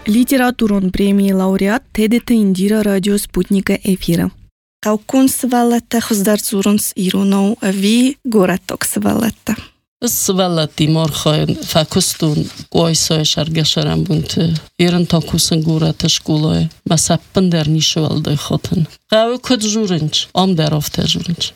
Литературон премии лауреат Тедета Индира радио Спутника эфира. Каукун свалата хоздарцурунс ируnou ви гораток свалата. Свалати морхайн факустун гойсой шаргашарам бунт ирен такусын гората школой масаппен дер нишвалдай хотен. Гау код журинч ам der ofte журинч.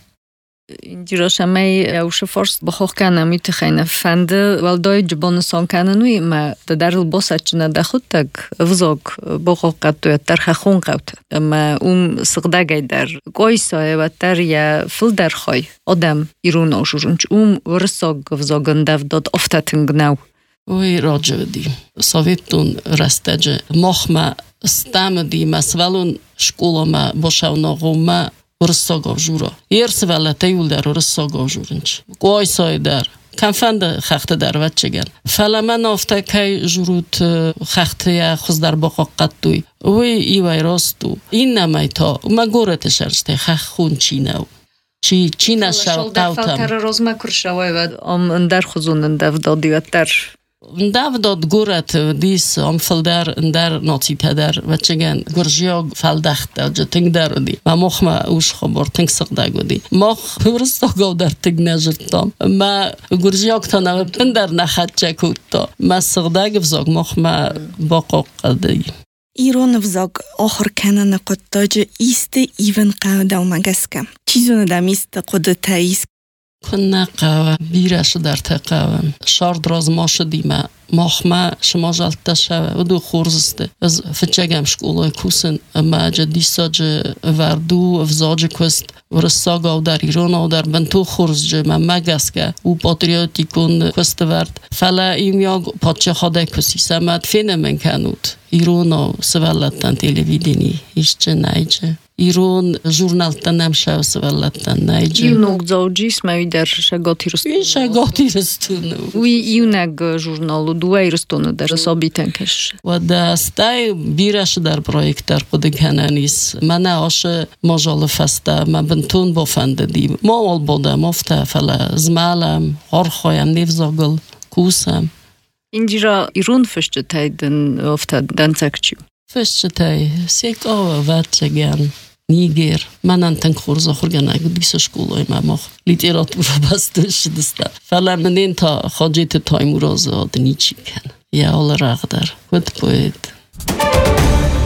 Indira shamay ushe forst bokhokana mitkhayna fande waldoy jbonson kananu ma darul bosachna dakhutag vzog bokhokatu tarkhun qawt ma sigdagay dar goysoy va tar ya fildar khoy odam iruno jurunch vrsog vzoganda dod oftatngnaw Ой роджеди советун растеже мохма стамди масвалун школама бошавногума Рссогов жура. Ерсвала таюлдар рссогов журинч. Гойсой дар. Канфанда хахта дар вачеген. Фаламан офта кай журут хахта я хуздар боқоқаттуй. Ой ивай росту. Инна майта. Магорете шарште хахун чинау. Чина шал таутам. Фалтара розма куршавай ам дар хузун дав додиаттар. Davdod gurat dis omfelder der notitader vachegen gurjiog faldacht jating dardi ma mokhma ush khabor tink saqdagodi mokh hurstogov dar tignajirtam ma gurjiog tana der nahatchakutto ma saqdag vzog mokhma boqoqadi Ирон взог охр канана qottoj iste even qavda magaska chizuna damist qodta is كنا قهوة بيرش در تقهوة شارد راز ماش دیمه ماخما شما جلتشه و دو خورزسته از فتشگم شکولای کوسن اما جدی ساج وردو افزاج کست و رساگا و در ایران و در بنتو خورز جه من مگسکه و پاتریاتی کن کست ورد فلا ایمیاگ پاتچه خاده کسی سمت فینه من کنود ایران و سوالتن تلویدینی ایشچه نایجه ایران ژورنالتن نمشه و سوالتن نایجه Юног зоджис мавидер шаготирст. شگاتیرستونو Уи юнаг журналу дуайрстуну дар собитенкеш. و دستای بیرش در پروژه قد کننیس من آشه ماجال فسته من بنتون بافنده دیم ما اول بودم افته فلا زمالم هرخوایم نیفزاگل کوسم Indira irun festetaiden ofta dansakchu. فشتای سیک آوا واتجگن نیگر من انتن خورز آخرگن اگه دیس شکولای ما لیتراتور بستش دسته فلا من این تا خاجیت تایموراز آدنی چی کن یا آل رغدر خود باید